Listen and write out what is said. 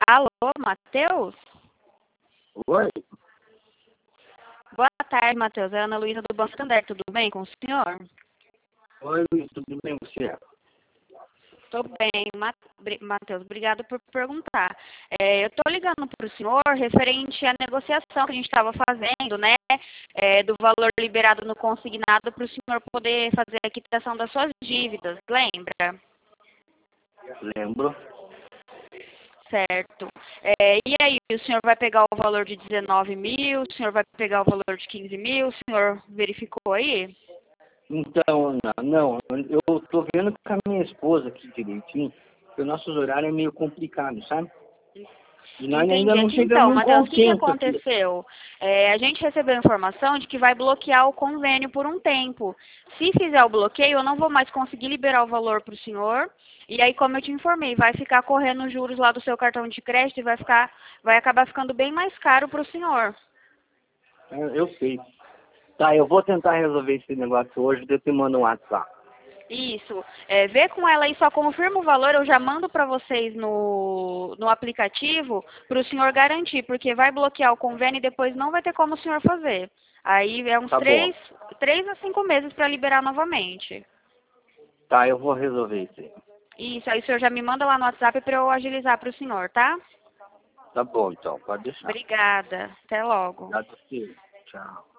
Alô, Matheus? Oi? Boa tarde, Matheus. É a Ana Luísa do Banco Santander. Tudo bem com o senhor? Oi, Luiz, tudo bem você? Estou bem, Matheus. Obrigado por perguntar. Eu estou ligando para o senhor referente à negociação que a gente estava fazendo, né? Do valor liberado no consignado para o senhor poder fazer a quitação das suas dívidas, lembra? Lembro. Certo. E aí, o senhor vai pegar o valor de 19 mil, o senhor vai pegar o valor de 15 mil, o senhor verificou aí? Então, Ana, não, eu tô vendo com a minha esposa aqui direitinho, porque o nosso horário é meio complicado, sabe? E nós ainda Entendi. não Aqui chegamos então, em um Matheus, o que consenso aqui. aconteceu? A gente recebeu a informação de que vai bloquear o convênio por um tempo. Se fizer o bloqueio, eu não vou mais conseguir liberar o valor para o senhor. E aí, como eu te informei, vai ficar correndo os juros lá do seu cartão de crédito e vai acabar ficando bem mais caro para o senhor. Eu sei. Tá, eu vou tentar resolver esse negócio hoje, depois eu te mando um WhatsApp. Isso. Vê com ela aí, só confirma o valor, eu já mando para vocês no aplicativo para o senhor garantir, porque vai bloquear o convênio e depois não vai ter como o senhor fazer. Aí é uns Tá bom. 3 a 5 meses para liberar novamente. Tá, eu vou resolver isso aí. Isso, aí o senhor já me manda lá no WhatsApp para eu agilizar para o senhor, tá? Tá bom, então, pode deixar. Obrigada. Até logo. Obrigado, filho. Tchau.